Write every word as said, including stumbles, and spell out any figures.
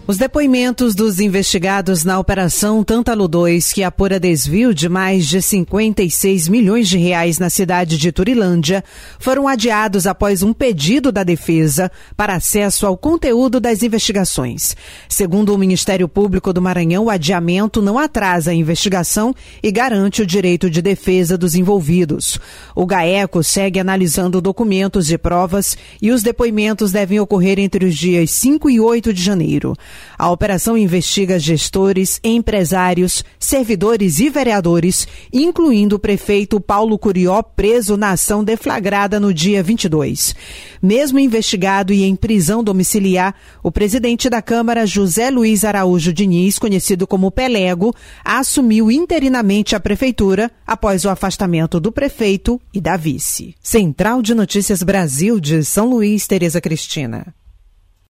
Os depoimentos dos investigados na Operação Tântalo dois, que apura desvio de mais de cinquenta e seis milhões de reais na cidade de Turilândia, foram adiados após um pedido da defesa para acesso ao conteúdo das investigações. Segundo o Ministério Público do Maranhão, o adiamento não atrasa a investigação e garante o direito de defesa dos envolvidos. O GAECO segue analisando documentos de provas e os depoimentos devem ocorrer entre os dias cinco e oito de janeiro. A operação investiga gestores, empresários, servidores e vereadores, incluindo o prefeito Paulo Curió, preso na ação deflagrada no dia vinte e dois. Mesmo investigado e em prisão domiciliar, o presidente da Câmara, José Luiz Araújo Diniz, conhecido como Pelego, assumiu interinamente a prefeitura após o afastamento do prefeito e da vice. Central de Notícias Brasil de São Luís, Tereza Cristina.